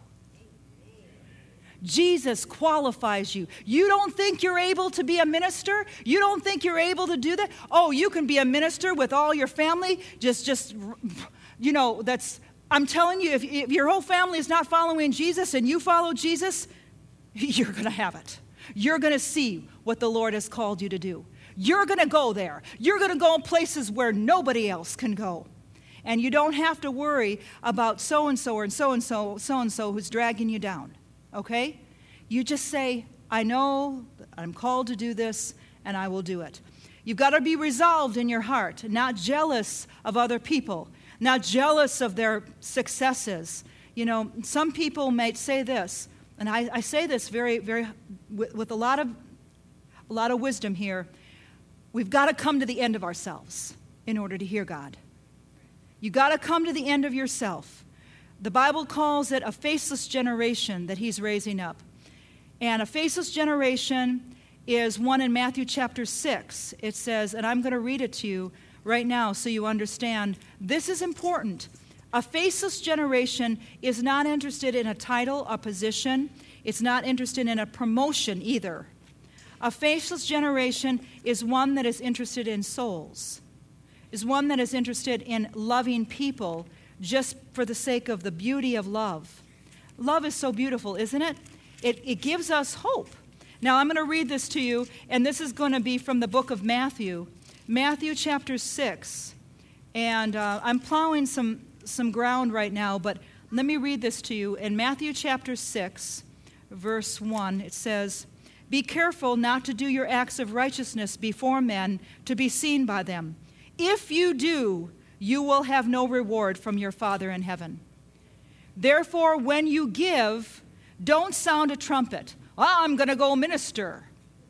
Jesus qualifies you. You don't think you're able to be a minister? You don't think you're able to do that? Oh, you can be a minister with all your family. I'm telling you, if your whole family is not following Jesus and you follow Jesus, you're going to have it. You're going to see what the Lord has called you to do. You're going to go there. You're going to go in places where nobody else can go. And you don't have to worry about so-and-so or so-and-so who's dragging you down. Okay? You just say, I know I'm called to do this, and I will do it. You've got to be resolved in your heart, not jealous of other people, not jealous of their successes. You know, some people might say this, and I say this very, very with a lot of wisdom here. We've got to come to the end of ourselves in order to hear God. You've got to come to the end of yourself. The Bible calls it a faceless generation that he's raising up. And a faceless generation is one in Matthew chapter 6. It says, and I'm going to read it to you right now so you understand. This is important. A faceless generation is not interested in a title, a position. It's not interested in a promotion either. A faceless generation is one that is interested in souls, is one that is interested in loving people just for the sake of the beauty of love. Love is so beautiful, isn't it? It gives us hope. Now, I'm going to read this to you, and this is going to be from the book of Matthew, Matthew chapter 6. And I'm plowing some ground right now, but let me read this to you. In Matthew chapter 6, verse 1, it says, "Be careful not to do your acts of righteousness before men to be seen by them. If you do, you will have no reward from your Father in heaven. Therefore, when you give, don't sound a trumpet. I'm going to go minister.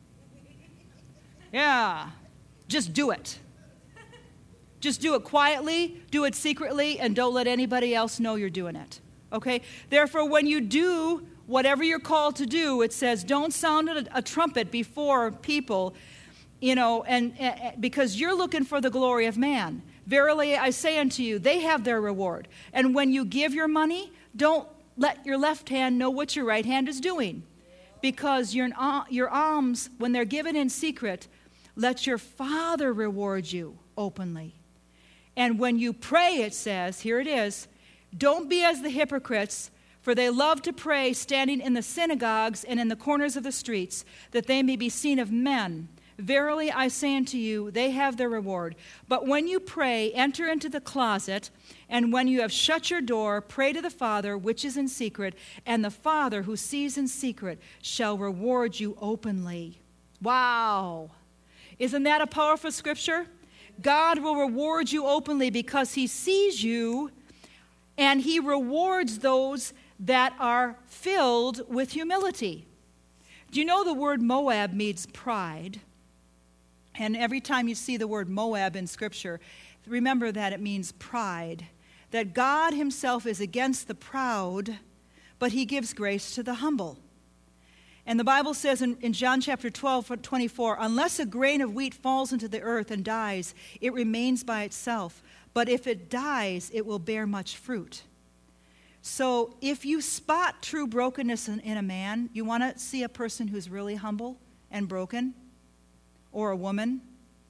Yeah, just do it. Just do it quietly, do it secretly, and don't let anybody else know you're doing it. Okay? Therefore, when you do whatever you're called to do, it says, don't sound a trumpet before people, and because you're looking for the glory of man. Verily, I say unto you, they have their reward. And when you give your money, don't let your left hand know what your right hand is doing. Because your alms, when they're given in secret, let your Father reward you openly. And when you pray, it says, here it is, don't be as the hypocrites, for they love to pray standing in the synagogues and in the corners of the streets, that they may be seen of men. Verily, I say unto you, they have their reward. But when you pray, enter into the closet, and when you have shut your door, pray to the Father which is in secret, and the Father who sees in secret shall reward you openly. Wow. Isn't that a powerful scripture? God will reward you openly because he sees you, and he rewards those that are filled with humility. Do you know the word Moab means pride? And every time you see the word Moab in Scripture, remember that it means pride. That God himself is against the proud, but he gives grace to the humble. And the Bible says in John chapter 12:24, unless a grain of wheat falls into the earth and dies, it remains by itself. But if it dies, it will bear much fruit. So if you spot true brokenness in a man, you want to see a person who's really humble and broken, or a woman,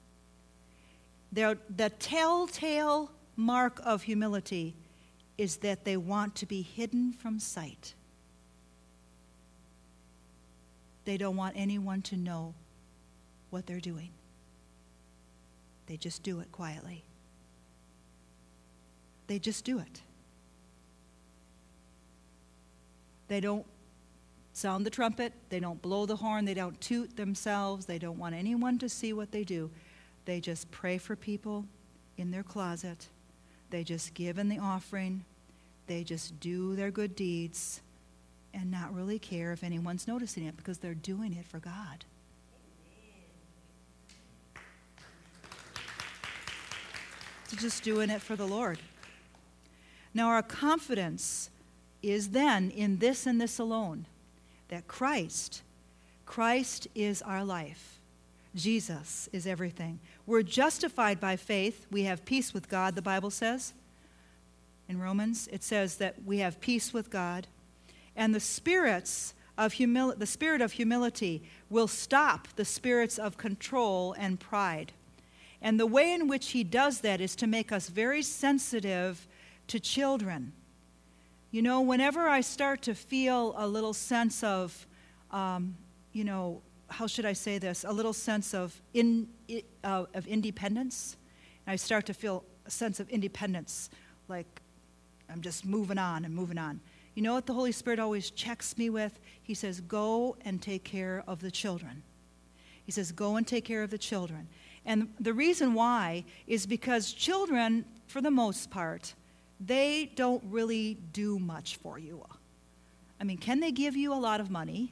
the telltale mark of humility is that they want to be hidden from sight. They don't want anyone to know what they're doing. They just do it quietly. They just do it. They don't sound the trumpet, they don't blow the horn, they don't toot themselves, they don't want anyone to see what they do. They just pray for people in their closet. They just give in the offering. They just do their good deeds and not really care if anyone's noticing it because they're doing it for God. They're just doing it for the Lord. Now our confidence is then in this and this alone, that Christ is our life. Jesus is everything. We're justified by faith. We have peace with God, the Bible says. In Romans, it says that we have peace with God. And the spirit of humility will stop the spirits of control and pride. And the way in which he does that is to make us very sensitive to children. You know, whenever I start to feel a little sense of, how should I say this? A little sense of independence. And I start to feel a sense of independence, like I'm just moving on and moving on. You know what the Holy Spirit always checks me with? He says, go and take care of the children. He says, go and take care of the children. And the reason why is because children, for the most part, they don't really do much for you. I mean, can they give you a lot of money?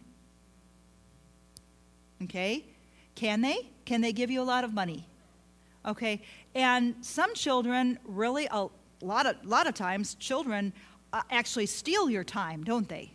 Okay? Can they? Can they give you a lot of money? Okay? And some children really, a lot of times, children actually steal your time, don't they?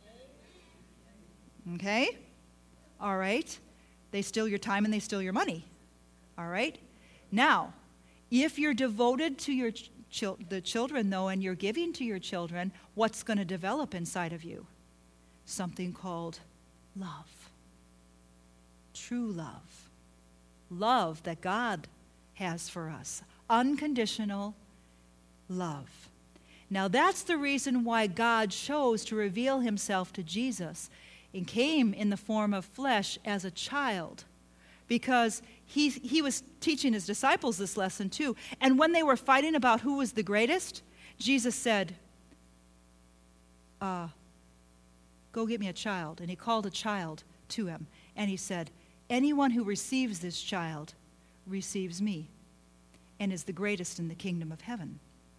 Okay? All right? They steal your time and they steal your money. All right? Now, if you're devoted to the children, though, and you're giving to your children, what's going to develop inside of you? Something called love. True love. Love that God has for us. Unconditional love. Now, that's the reason why God chose to reveal himself to Jesus and came in the form of flesh as a child. Because he was teaching his disciples this lesson too. And when they were fighting about who was the greatest, Jesus said, go get me a child. And he called a child to him. And he said, anyone who receives this child receives me and is the greatest in the kingdom of heaven.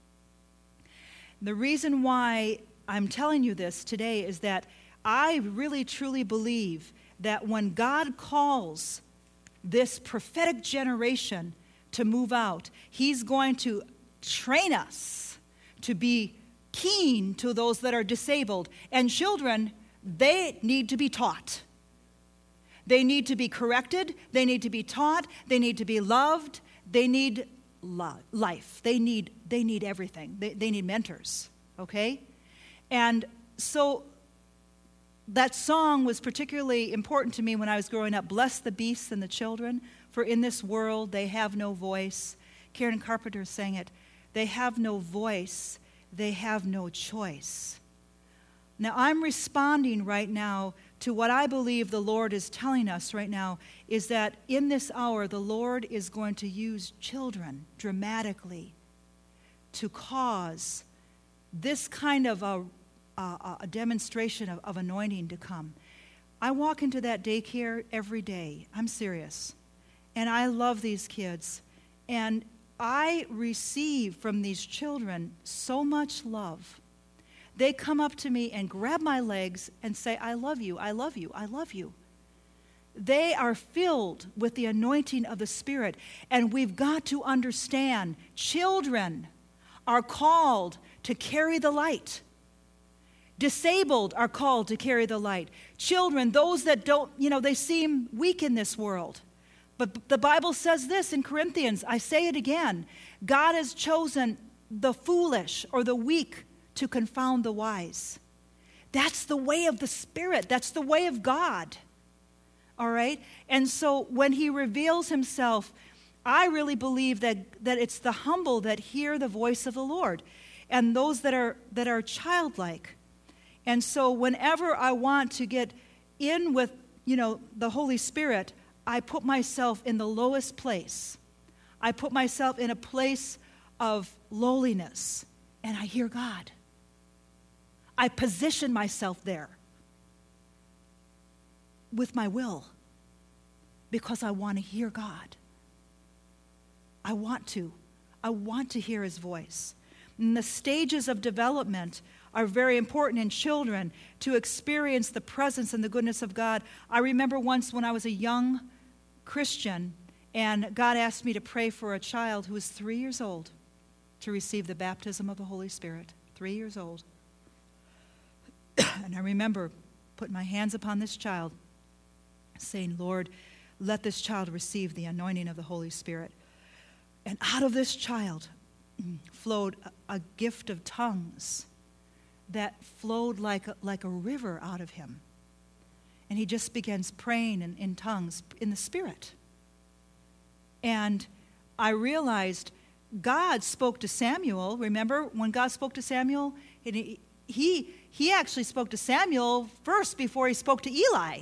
The reason why I'm telling you this today is that I really truly believe that when God calls this prophetic generation to move out, he's going to train us to be keen to those that are disabled. And children, they need to be taught. They need to be corrected. They need to be taught. They need to be loved. They need life. They need everything. They need mentors, okay? And so that song was particularly important to me when I was growing up. Bless the beasts and the children, for in this world they have no voice. Karen Carpenter sang it. They have no voice. They have no choice. Now, I'm responding right now to what I believe the Lord is telling us right now, is that in this hour, the Lord is going to use children dramatically to cause this kind of a demonstration of anointing to come. I walk into that daycare every day. I'm serious. And I love these kids. And I receive from these children so much love. They come up to me and grab my legs and say, I love you, I love you, I love you. They are filled with the anointing of the Spirit. And we've got to understand, children are called to carry the light. Disabled are called to carry the light. Children, those that don't, they seem weak in this world. But the Bible says this in Corinthians, I say it again, God has chosen the foolish or the weak to confound the wise. That's the way of the Spirit. That's the way of God. All right? And so when he reveals himself, I really believe that it's the humble that hear the voice of the Lord, and those that are childlike. And so whenever I want to get in with, the Holy Spirit, I put myself in the lowest place. I put myself in a place of lowliness, and I hear God. I position myself there with my will because I want to hear God. I want to hear his voice. And the stages of development are very important in children to experience the presence and the goodness of God. I remember once when I was a young Christian and God asked me to pray for a child who was 3 years old. to receive the baptism of the Holy Spirit, 3 years old. And I remember putting my hands upon this child, saying, Lord, let this child receive the anointing of the Holy Spirit. And out of this child flowed a gift of tongues that flowed like a river out of him. And he just begins praying in tongues in the Spirit. And I realized God spoke to Samuel. Remember when God spoke to Samuel? And he actually spoke to Samuel first before he spoke to Eli.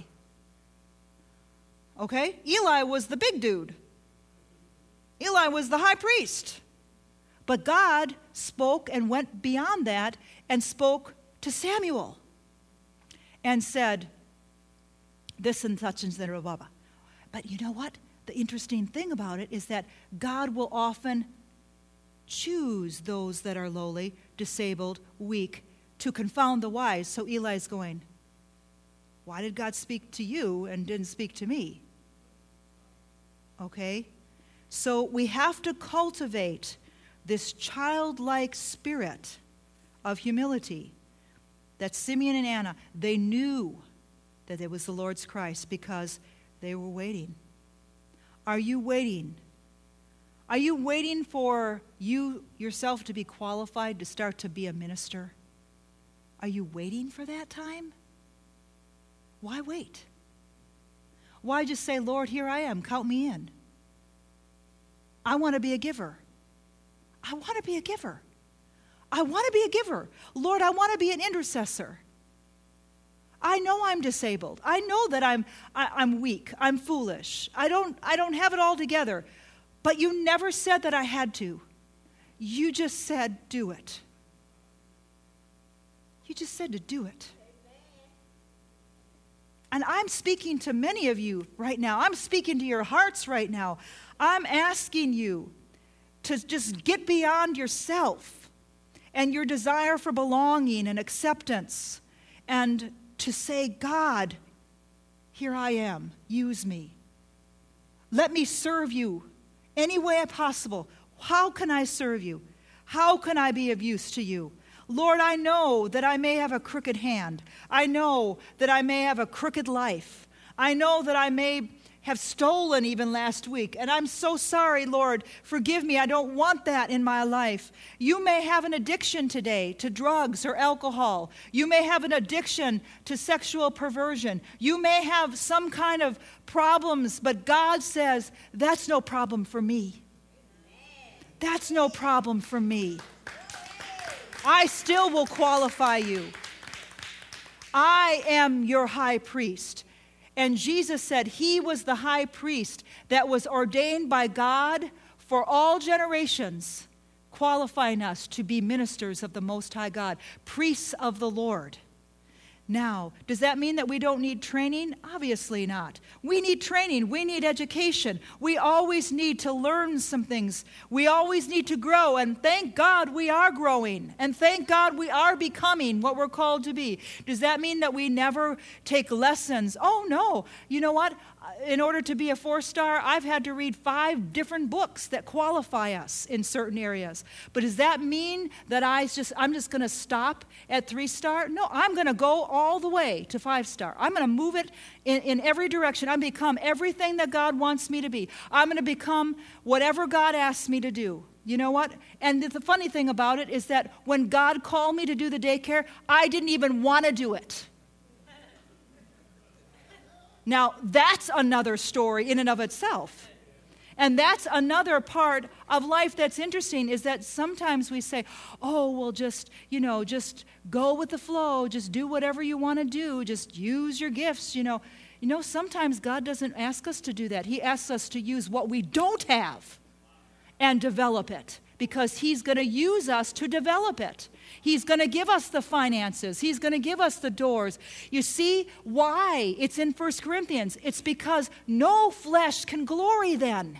Okay? Eli was the big dude. Eli was the high priest. But God spoke and went beyond that and spoke to Samuel and said, this and such and Zerubbabel. But you know what? The interesting thing about it is that God will often choose those that are lowly, disabled, weak, to confound the wise. So Eli's going, why did God speak to you and didn't speak to me? Okay? So we have to cultivate this childlike spirit of humility that Simeon and Anna, they knew that it was the Lord's Christ because they were waiting. Are you waiting? Are you waiting for you yourself to be qualified to start to be a minister? Are you waiting for that time? Why wait? Why just say, Lord, here I am, count me in. I want to be a giver. I want to be a giver. I want to be a giver. Lord, I want to be an intercessor. I know I'm disabled. I know that I'm weak. I'm foolish. I don't have it all together. But you never said that I had to. You just said, do it. You just said to do it. And I'm speaking to many of you right now. I'm speaking to your hearts right now. I'm asking you to just get beyond yourself and your desire for belonging and acceptance and to say, God, here I am. Use me. Let me serve you any way possible. How can I serve you? How can I be of use to you? Lord, I know that I may have a crooked hand. I know that I may have a crooked life. I know that I may have stolen even last week. And I'm so sorry, Lord. Forgive me. I don't want that in my life. You may have an addiction today to drugs or alcohol. You may have an addiction to sexual perversion. You may have some kind of problems, but God says, that's no problem for me. That's no problem for me. I still will qualify you. I am your high priest. And Jesus said he was the high priest that was ordained by God for all generations, qualifying us to be ministers of the Most High God, priests of the Lord. Now, does that mean that we don't need training? Obviously not. We need training. We need education. We always need to learn some things. We always need to grow. And thank God we are growing. And thank God we are becoming what we're called to be. Does that mean that we never take lessons? Oh, no. You know what? In order to be a 4-star, I've had to read 5 different books that qualify us in certain areas. But does that mean that I'm just going to stop at 3-star? No, I'm going to go all the way to 5-star. I'm going to move it in every direction. I'm going to become everything that God wants me to be. I'm going to become whatever God asks me to do. You know what? And the funny thing about it is that when God called me to do the daycare, I didn't even want to do it. Now, that's another story in and of itself. And that's another part of life that's interesting, is that sometimes we say, oh, well, just go with the flow. Just do whatever you want to do. Just use your gifts, sometimes God doesn't ask us to do that. He asks us to use what we don't have and develop it, because he's going to use us to develop it. He's going to give us the finances. He's going to give us the doors. You see why it's in 1 Corinthians? It's because no flesh can glory then.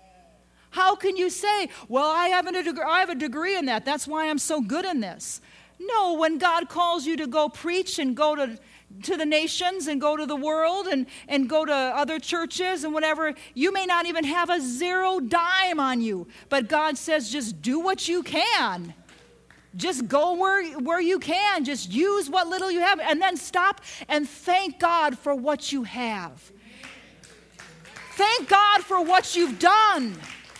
How can you say, well, I have a degree in that. That's why I'm so good in this. No, when God calls you to go preach and go to the nations and go to the world and go to other churches and whatever, you may not even have a zero dime on you. But God says, just do what you can. Just go where you can. Just use what little you have. And then stop and thank God for what you have. Thank God for what you've done.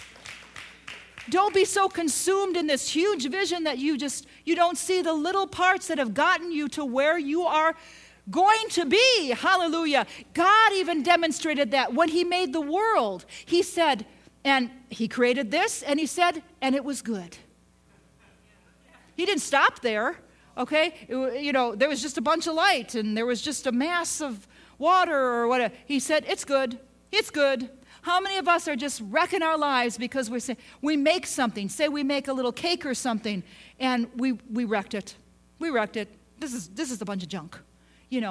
Don't be so consumed in this huge vision that you don't see the little parts that have gotten you to where you are going to be. Hallelujah. God even demonstrated that when he made the world. He said, and he created this, and he said, and it was good. He didn't stop there, okay? There was just a bunch of light, and there was just a mass of water or whatever. He said, it's good. It's good. How many of us are just wrecking our lives because we make something, say we make a little cake or something, and we wrecked it. We wrecked it. This is a bunch of junk, and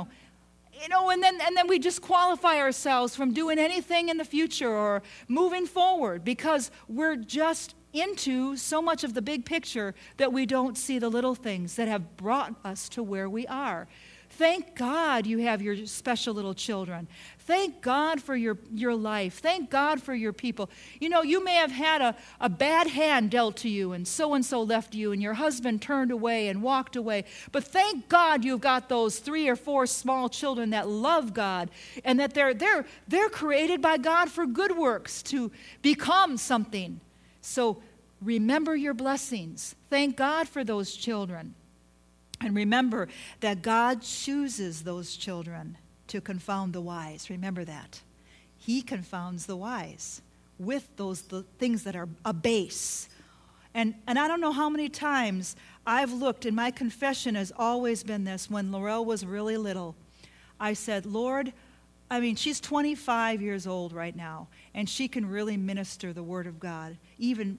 then we disqualify ourselves from doing anything in the future or moving forward because we're just into so much of the big picture that we don't see the little things that have brought us to where we are. Thank God you have your special little children. Thank God for your life. Thank God for your people. You may have had a bad hand dealt to you and so left you and your husband turned away and walked away. But thank God you've got those 3 or 4 small children that love God and that they're created by God for good works to become something. So remember your blessings. Thank God for those children. And remember that God chooses those children to confound the wise. Remember that. He confounds the wise with the things that are abase. And I don't know how many times I've looked, and my confession has always been this. When Laurel was really little, I said, Lord, she's 25 years old right now, and she can really minister the Word of God. Even,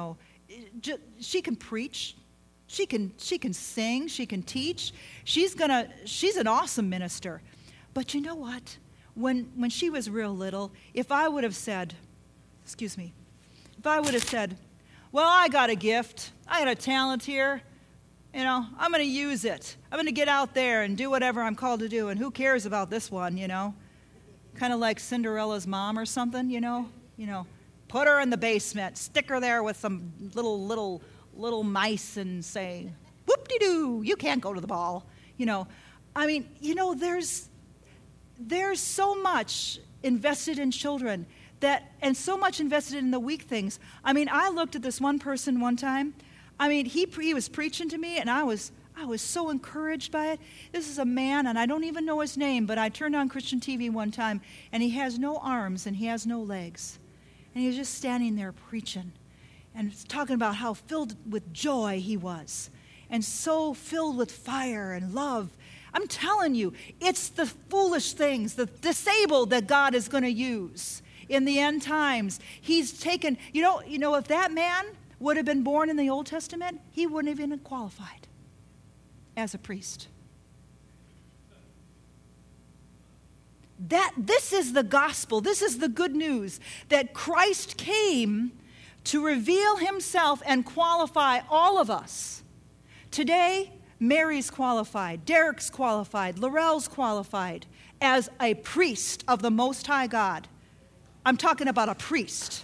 she can preach. She can sing, she can teach. She's an awesome minister. But you know what? When she was real little, if I would have said, well, I got a gift, I got a talent here, I'm going to use it. I'm going to get out there and do whatever I'm called to do, and who cares about this one, Kind of like Cinderella's mom or something, put her in the basement, stick her there with some little mice and say, whoop-de-doo, you can't go to the ball. There's so much invested in children and so much invested in the weak things. I looked at this one person one time. He was preaching to me, and I was so encouraged by it. This is a man, and I don't even know his name, but I turned on Christian TV one time, and he has no arms and he has no legs. And he was just standing there preaching. And talking about how filled with joy he was. And so filled with fire and love. I'm telling you, it's the foolish things, the disabled that God is going to use in the end times. He's taken, if that man would have been born in the Old Testament, he wouldn't have been qualified as a priest. This is the gospel. This is the good news that Christ came to reveal himself and qualify all of us. Today, Mary's qualified, Derek's qualified, Laurel's qualified as a priest of the Most High God. I'm talking about a priest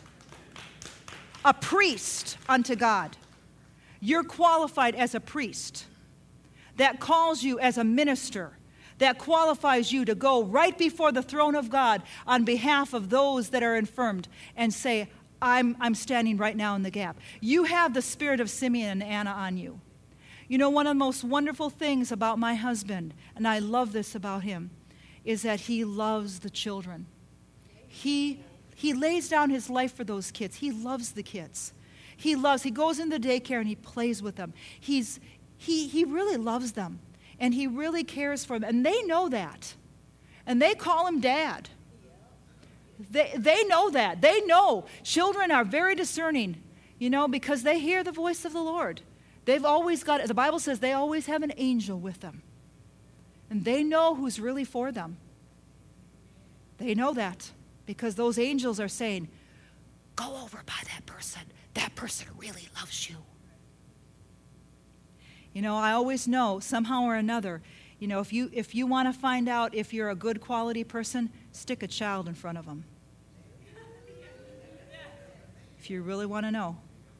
unto God. You're qualified as a priest. That calls you as a minister. That qualifies you to go right before the throne of God on behalf of those that are infirmed and say, I'm standing right now in the gap. You have the spirit of Simeon and Anna on you. One of the most wonderful things about my husband, and I love this about him, is that he loves the children. He lays down his life for those kids. He loves the kids. He goes into daycare and he plays with them. He really loves them, and he really cares for them, and they know that. And they call him Dad. They know that. They know. Children are very discerning, because they hear the voice of the Lord. They've always got, the Bible says they always have an angel with them. And they know who's really for them. They know that because those angels are saying, go over by that person. That person really loves you. You know, I always know somehow or another, you know, if you want to find out if you're a good quality person, stick a child in front of them. If you really want to know.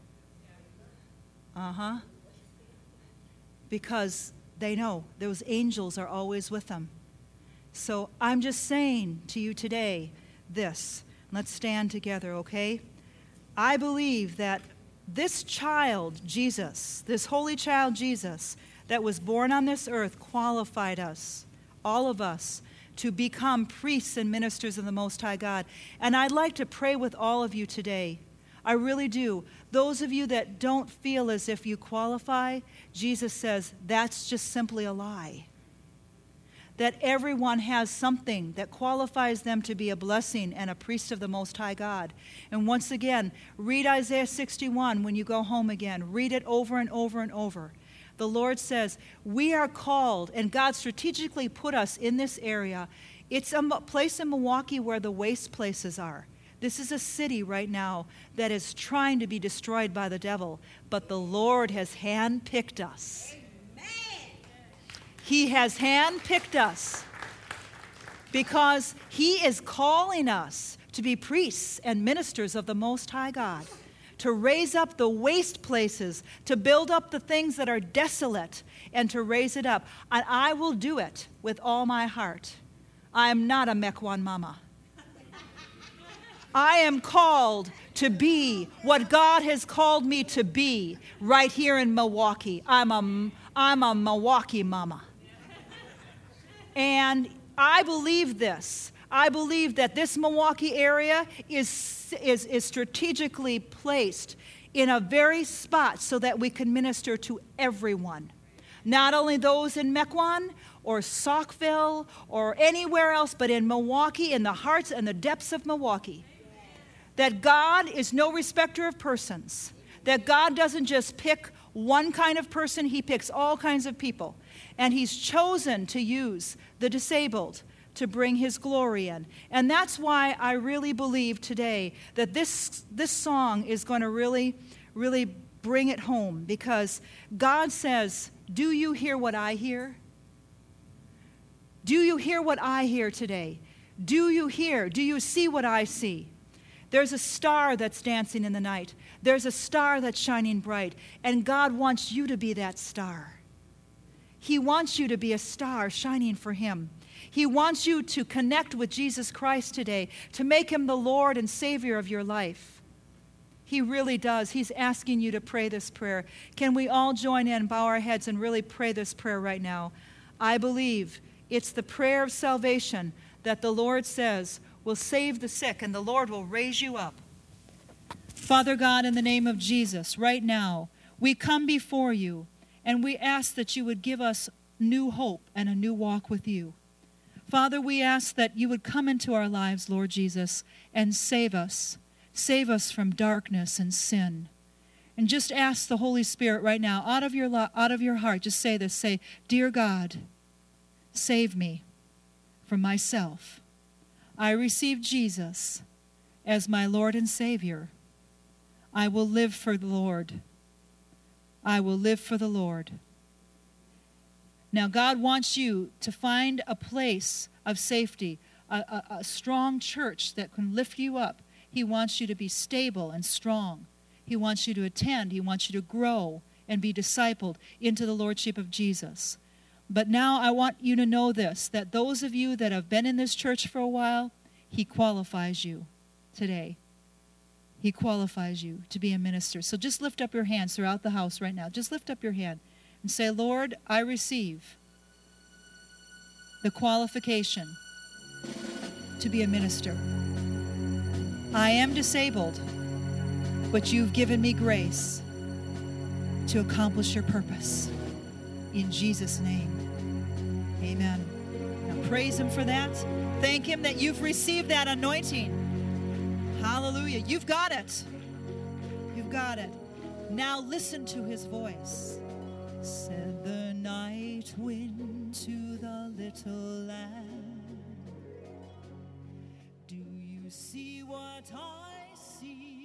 Because they know those angels are always with them. So I'm just saying to you today this. Let's stand together, okay? I believe that this child, Jesus, this holy child, Jesus, that was born on this earth, qualified us, all of us, to become priests and ministers of the Most High God. And I'd like to pray with all of you today. I really do. Those of you that don't feel as if you qualify, Jesus says that's just simply a lie. That everyone has something that qualifies them to be a blessing and a priest of the Most High God. And once again, read Isaiah 61 when you go home again. Read it over and over and over. The Lord says, we are called, and God strategically put us in this area. It's a place in Milwaukee where the waste places are. This is a city right now that is trying to be destroyed by the devil, but the Lord has handpicked us. Amen. He has handpicked us because He is calling us to be priests and ministers of the Most High God, to raise up the waste places, to build up the things that are desolate, and to raise it up. And I will do it with all my heart. I am not a Mequon mama. I am called to be what God has called me to be right here in Milwaukee. I'm a Milwaukee mama. And I believe this. I believe that this Milwaukee area is strategically placed in a very spot so that we can minister to everyone. Not only those in Mequon or Saukville or anywhere else, but in Milwaukee, in the hearts and the depths of Milwaukee. That God is no respecter of persons. That God doesn't just pick one kind of person, He picks all kinds of people. And He's chosen to use the disabled to bring His glory in. And that's why I really believe today that this song is going to really, really bring it home. Because God says, do you hear what I hear? Do you hear what I hear today? Do you hear? Do you see what I see? There's a star that's dancing in the night. There's a star that's shining bright. And God wants you to be that star. He wants you to be a star shining for Him. He wants you to connect with Jesus Christ today, to make Him the Lord and Savior of your life. He really does. He's asking you to pray this prayer. Can we all join in, bow our heads, and really pray this prayer right now? I believe it's the prayer of salvation that the Lord says will save the sick, and the Lord will raise you up. Father God, in the name of Jesus, right now, we come before you, and we ask that you would give us new hope and a new walk with you. Father, we ask that you would come into our lives, Lord Jesus, and save us. Save us from darkness and sin. And just ask the Holy Spirit right now, out of your heart, just say this. Say, dear God, save me from myself. I receive Jesus as my Lord and Savior. I will live for the Lord. I will live for the Lord. Now, God wants you to find a place of safety, a strong church that can lift you up. He wants you to be stable and strong. He wants you to attend. He wants you to grow and be discipled into the Lordship of Jesus. But now I want you to know this, that those of you that have been in this church for a while, He qualifies you today. He qualifies you to be a minister. So just lift up your hands throughout the house right now. Just lift up your hand and say, Lord, I receive the qualification to be a minister. I am disabled, but you've given me grace to accomplish your purpose. In Jesus' name, amen. Now praise Him for that. Thank Him that you've received that anointing. Hallelujah. You've got it. You've got it. Now listen to His voice. Said the night wind to the little land, do you see what I see?